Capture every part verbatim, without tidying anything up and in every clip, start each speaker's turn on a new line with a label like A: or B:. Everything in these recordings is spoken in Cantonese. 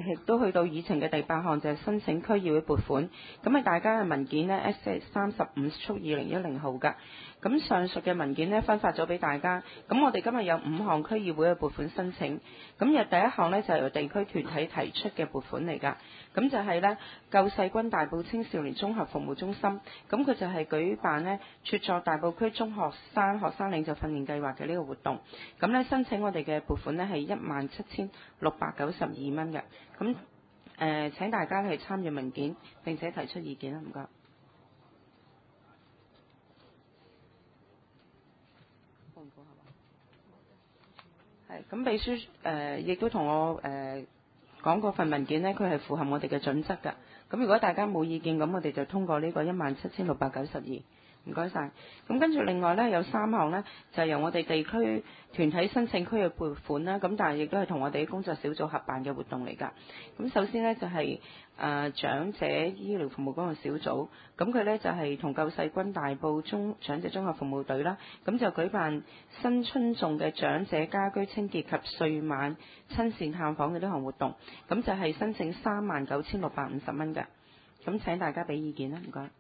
A: 亦都去到議程嘅第八項，就係、是、申請區議會撥款。咁啊，大家嘅文件呢 S 三十五速二零一零號㗎。咁上述嘅文件呢，分發咗俾大家。咁我哋今日有五項區議會嘅撥款申請。咁日第一項呢，就係、是、由地區團體提出嘅撥款嚟㗎。咁就係呢救世軍大埔青少年綜合服務中心。咁佢就係舉辦呢茁壯大埔區中學生學生領袖訓練計劃嘅呢個活動。咁呢申請我哋嘅撥款呢，係一萬七千六百九十二蚊嘅。咁誒、呃、請大家去參與文件並且提出意見啦，唔該。係咁，秘書誒亦都同我誒、呃、講過份文件呢，佢係符合我哋嘅準則㗎。咁如果大家冇意見，咁我哋就通過呢個一萬七千六百九十二。唔該晒。咁跟住另外呢，有三項呢，就係由我哋地區團體申請區嘅撥款啦。咁但係亦都係同我哋工作小組合辦嘅活動嚟㗎。咁首先呢，就係、是、誒、呃、長者醫療服務工作小組。咁佢呢，就係、是、同救世軍大埔中長者綜合服務隊啦。咁就舉辦新春頌嘅長者家居清潔及歲晚親善探訪嘅呢項活動。咁就係申請三萬九千六百五十蚊嘅。咁請大家俾意見啦，唔該。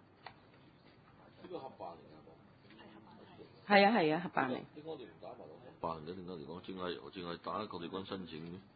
A: 係啊係啊，合辦嚟。
B: 點解我哋唔打埋落合辦嘅？點解嚟講，淨係淨係打救世軍申請嘅？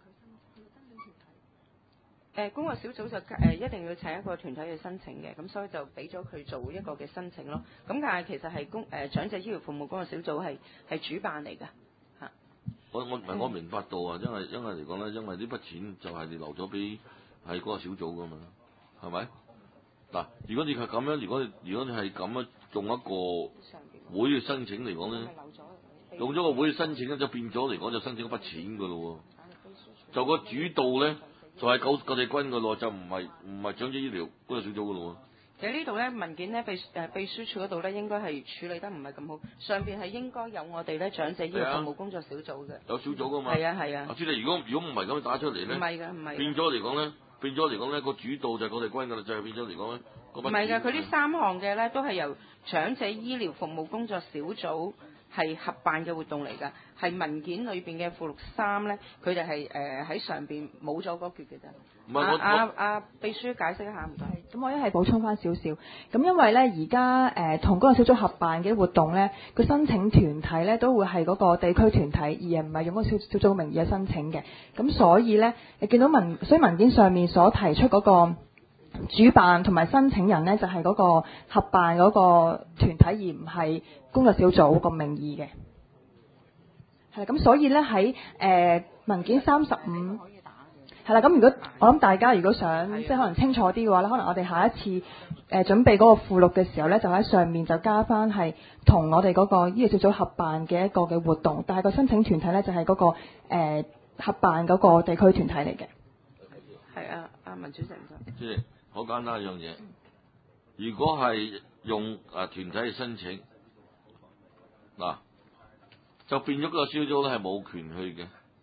A: 誒，工作小組就誒、呃、一定要請一個團體去申請嘅，咁所以就俾咗佢做一個嘅申請咯。咁但係其實係公誒長者醫療服務工作小組係係主辦嚟㗎嚇。
B: 我我唔係我明白到啊，因為因為嚟講咧，因為呢筆錢就係你留咗俾係嗰個小組㗎嘛，係咪？嗱，如果你係咁樣，如果你如果你係咁樣用一個會嘅申請嚟講咧，用咗個會嘅申請咧，就變咗嚟講就申請一筆錢㗎咯喎，就個主導咧就係救救世軍㗎咯，就唔係唔係長者醫療嗰個小組㗎咯喎。
A: 其實呢度咧文件咧秘誒秘書處嗰度咧應該係處理得唔係咁好，上邊係應該有我哋咧長者醫療服務工作小組嘅。
B: 有小組㗎嘛？
A: 係啊係啊。
B: 阿朱你如果如果唔係咁打出嚟咧，
A: 唔係㗎唔係。變
B: 咗嚟講咧。變咗嚟講咧，個主導就係救世軍㗎啦，就係變咗嚟講咧。
A: 唔係㗎，佢呢三項嘅咧都係由長者醫療服務工作小組係合辦嘅活動嚟㗎，係文件裏邊嘅附錄三咧，佢哋係誒喺上邊冇咗嗰橛嘅啫。
B: 唔係我
A: 阿阿秘書解釋一下唔該。
C: 咁我一係補充翻少少，咁因為咧而家誒同嗰個小組合辦嘅活動咧，個申請團體咧都會係嗰個地區團體，而唔係用嗰個小小組名義去申請嘅。咁所以咧，你見到文所以文件上面所提出嗰個主辦同埋申請人咧，就係、是、嗰個合辦嗰個團體，而唔係工作小組個名義嘅。係啦，咁所以咧喺誒文件三十五。係啦，咁如果我諗大家如果想即係可能清楚啲嘅話咧，可能我哋下一次誒、呃、準備嗰個附錄嘅時候咧，就喺上面就加翻係同我哋嗰個醫療小組合辦嘅一個嘅活動，但係個申請團體咧就係、是、嗰、那個、呃、合辦嗰個地區團體嚟嘅。
A: 係啊，阿文主席唔該。
B: 即係好簡單一樣嘢，如果係用啊團體去申請，嗱就變咗個小組咧係冇權去嘅，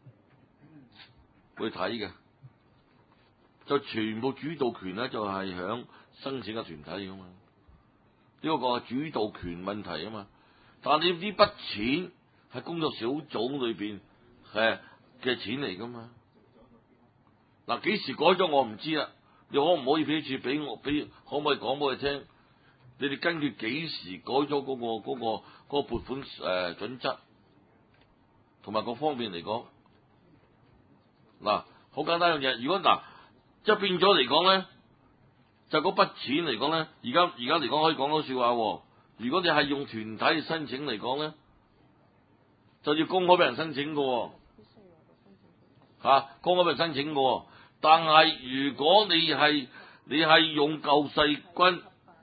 B: 會睇嘅。就全部主導權咧，就係響申請嘅團體噶嘛，呢個個主導權問題啊嘛。但係你呢筆錢係工作小組裏邊誒嘅錢嚟噶嘛？嗱，幾時改咗我唔知啦。你可唔可以俾住俾我俾？可唔可以講俾我聽？你哋根據幾時改咗嗰、嗰個嗰、嗰個嗰、嗰個撥款誒、呃、準則，同埋各方面嚟講，嗱，好簡單嘅嘢。如果嗱。即係變咗嚟講咧，就嗰筆錢嚟講咧，而家而家嚟講可以講到笑話喎。如果你係用團體申請嚟講咧，就要公開俾人申請嘅喎，嚇、啊、公開俾人申請嘅喎。但係如果你係你係用救世軍，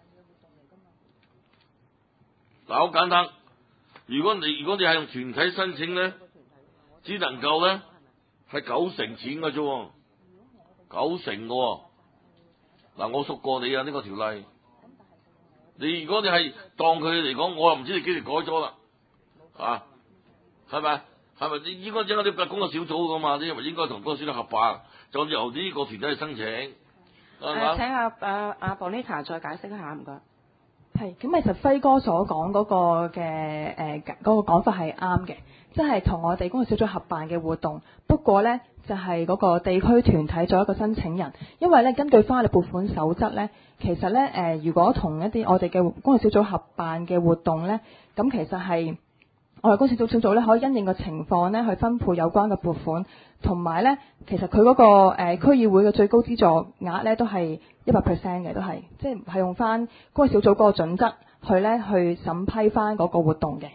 B: 嗱好簡單。如果你如果你係用團體申請咧，只能夠咧係九成錢嘅啫。九成嘅喎，嗱我熟過你啊呢、呢個條例。你如果你係當佢嚟講，我又唔知你幾時改咗啦，啊，係咪？係咪？你應該應該啲工作小組㗎嘛？你應該同工作小組合辦，就由呢個團體去申請。誒、
A: 呃，請阿阿阿 Bonita 再解釋一下，唔該。
C: 係，咁其實輝哥所講嗰個嘅誒嗰個講法係啱嘅。 即係同我哋工作小組合辦嘅活動。不過呢，就係嗰個地區團體做一個申請人，因為呢，根據翻我哋撥款守則呢，其實呢，誒、呃，如果同一啲我哋嘅工作小組合辦嘅活動呢，咁其實係我哋工作小組呢，可以因應個情況呢去分配有關嘅撥款，同埋呢，其實佢嗰、那個誒、呃、區議會嘅最高資助額呢，都係一百 percent 嘅，都係即係係用翻工作小組嗰個準則去呢去審批翻嗰個活動嘅。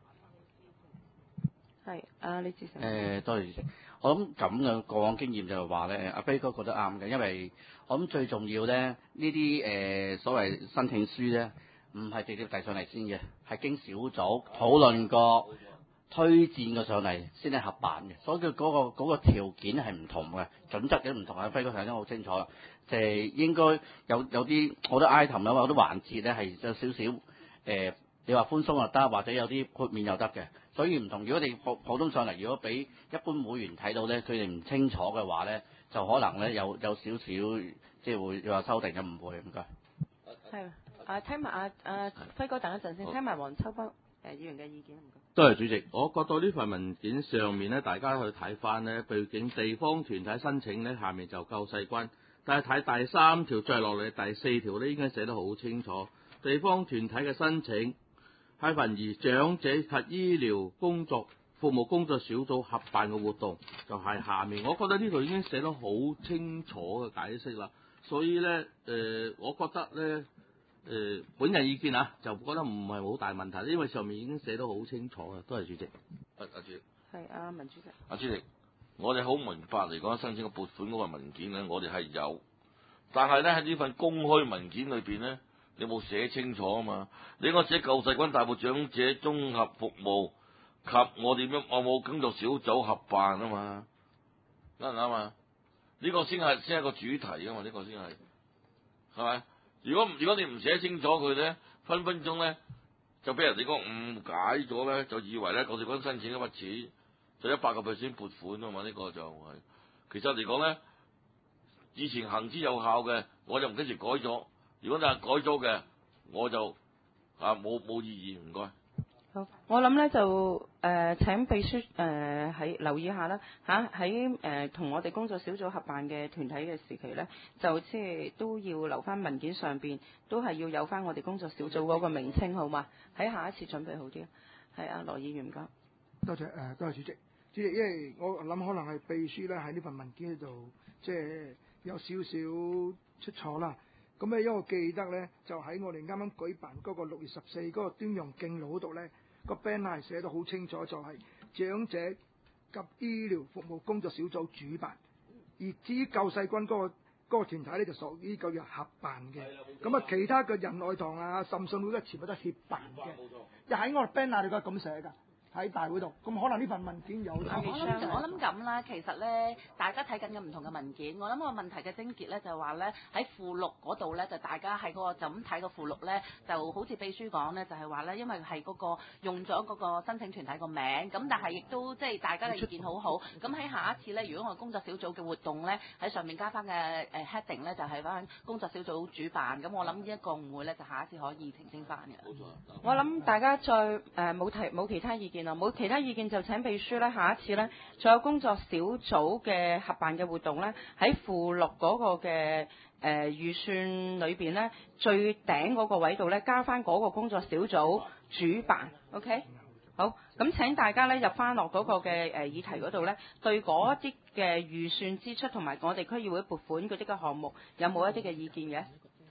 A: 係啊，李志成。
D: 誒，多謝主席。我諗咁嘅過往經驗就係話咧，阿飛哥覺得啱嘅，因為我諗最重要咧，呢啲誒所謂申請書咧，唔係直接遞上嚟先嘅，係經小組討論過、推薦過上嚟先係合辦嘅，所以佢嗰個嗰個條件係唔同嘅，準則嘅唔同。阿飛哥睇得好清楚啦，就係應該有有啲好多 item 啊，好多環節咧係有少少誒，你話寬鬆又得，或者有啲豁免又得嘅。所以唔同，如果你普普通上嚟，如果俾一般會員睇到咧，佢哋唔清楚嘅話咧，就可能咧有有少少即係會話修訂嘅誤會。唔該。
A: 係啊，聽埋阿阿輝哥等一陣先，聽埋黃秋北誒議員嘅意見。唔該。
E: 多謝主席，我覺得呢份文件上面咧，大家去睇翻咧，畢竟地方團體申請咧，下面就救世軍，但係睇第三條再落嚟第四條咧，應該寫得好清楚，地方團體嘅申請。係份而長者及醫療工作服務工作小組合辦嘅活動，就係、是、下面。我覺得呢度已經寫得好清楚嘅解釋啦。所以咧，誒、呃，我覺得咧，誒、呃，本人意見啊，就覺得唔係好大問題，因為上面已經寫得好清楚啊。多謝主席。
B: 阿阿主席。
A: 係阿文主席。
B: 阿主席，我哋好明白嚟講，申請個撥款嗰個文件咧，我哋係有，但係咧喺呢份公開文件裏邊咧。你冇寫清楚啊嘛？你應該寫救世軍大埔長者綜合服務及我哋咩我冇工作小組合辦啊嘛？啱唔啱啊？呢個先係先係個主題啊嘛？呢個先係係咪？如果如果你唔寫清楚佢咧，分分鐘咧就俾人哋講誤解咗咧，就以為咧救世軍申請一筆錢就一百個 percent 撥款啊嘛？呢個就係其實嚟講咧，以前行之有效嘅，我就唔幾時改咗。如果你係改咗嘅，我就啊冇冇異議，唔該。
A: 好，我諗咧就誒、呃、請秘書誒喺、呃、留意下啦嚇，喺誒同我哋工作小組合辦嘅團體嘅時期咧，就即係都要留翻文件上邊，都係要有翻我哋工作小組嗰個名稱，好嘛？喺下一次準備好啲。係啊，羅議員唔該。
F: 多謝誒、呃，多謝主席。主席，因為我諗可能係秘書咧喺呢份文件度，即係有少少出錯啦。咁咧，因為我記得咧，就喺我哋啱啱舉辦嗰個六月十四嗰個端陽敬老嗰度咧，個 banner 係寫得好清楚，就係長者及醫療服務工作小組主辦，而至於救世軍嗰、嗰個嗰、嗰個團體咧，就屬於個叫合辦嘅。咁啊，其他嘅仁愛堂啊、浸信會咧，全部都係協辦嘅。又喺我哋 banner 裏邊咁寫㗎。喺大會度，咁可能呢份文件有。我
G: 諗我諗咁啦，其實咧，大家睇緊嘅唔同嘅文件，我諗個問題嘅症結咧就係話咧喺附錄嗰度咧，就大家喺嗰個就咁睇個附錄咧，就好似秘書講咧，就係話咧，因為係嗰個用咗嗰個申請團體個名，咁但係亦都即係大家嘅意見好好，咁喺下一次咧，如果我工作小組嘅活動咧喺上面加翻嘅誒 heading 咧，就係翻工作小組主辦，咁我諗呢一個誤會咧，就下一次可以澄清翻嘅。冇錯。
A: 我諗大家再誒冇提冇其他意見。冇其他意見就請秘書咧，下一次咧，再有工作小組嘅合辦嘅活動咧，喺附錄嗰個嘅誒預算裏邊咧，最頂嗰個位度咧，加翻嗰個工作小組主辦 ，OK？ 好，咁請大家咧入翻落嗰個嘅誒議題嗰度咧，對嗰一啲嘅預算支出同埋我哋區議會撥款嗰啲嘅項目，有冇一啲嘅意見嘅？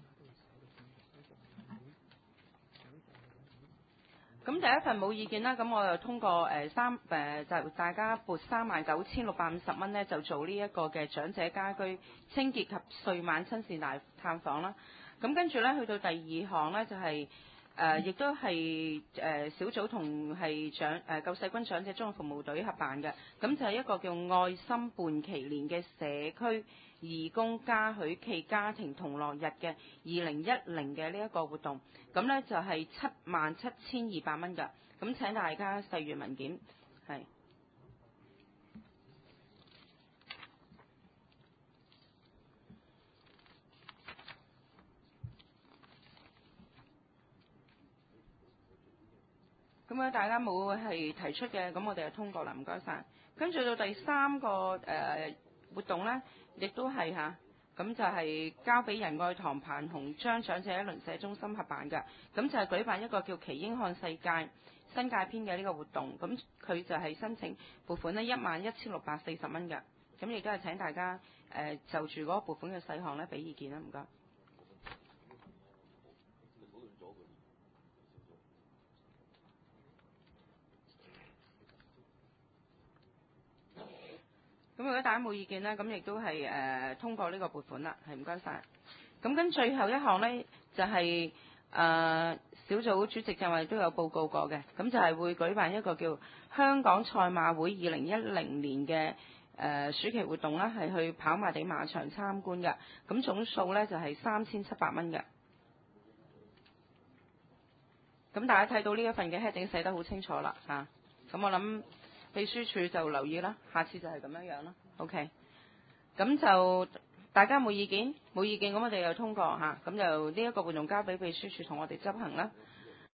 A: 咁第一份冇意見啦，咁我就通過誒、呃、三誒就、呃、大家撥三萬九千六百五十蚊咧，就做呢一個嘅長者家居清潔及歲晚親善大探訪啦。咁跟住咧去到第二項咧就係、是、誒、呃，亦都係誒、呃、小組同係長誒、呃、救世軍長者綜合服務隊合辦嘅，咁就係一個叫愛心伴祈年嘅社區義工嘉許暨家庭同樂日嘅二零一零嘅呢一個活動，咁呢就係七萬七千二百蚊㗎，咁請大家細閱文件，係。咁咁啊，大家冇係提出嘅，咁我哋就通過啦，唔該晒。跟住到第三個誒、呃、活動呢，亦都係嚇，咁就係交俾仁愛堂彭鴻昌長者一鄰舍中心合辦嘅，咁就係舉辦一個叫《奇英看世界》新界篇嘅呢個活動，咁佢就係申請撥款呢一萬一千六百四十蚊嘅，咁亦都係請大家誒、呃、就住嗰個撥款嘅細項呢俾意見啦，唔該。咁如果大家冇意見呢，咁亦都係誒、呃、通過呢個撥款啦，係唔該晒。咁跟最後一項呢，就係、是、誒、呃、小組主席就係都有報告過嘅，咁就係會舉辦一個叫香港賽馬會二零一零年嘅誒、呃、暑期活動啦，係去跑馬地馬場參觀嘅，咁總數呢，就係三千七百蚊嘅。咁大家睇到呢一份嘅 heading 寫得好清楚啦嚇，咁、啊、我諗秘書處就留意啦，下次就係咁樣樣啦。OK， 咁就大家冇意見，冇意見咁我哋又通過嚇，咁就呢一個活動交俾秘書處同我哋執行啦。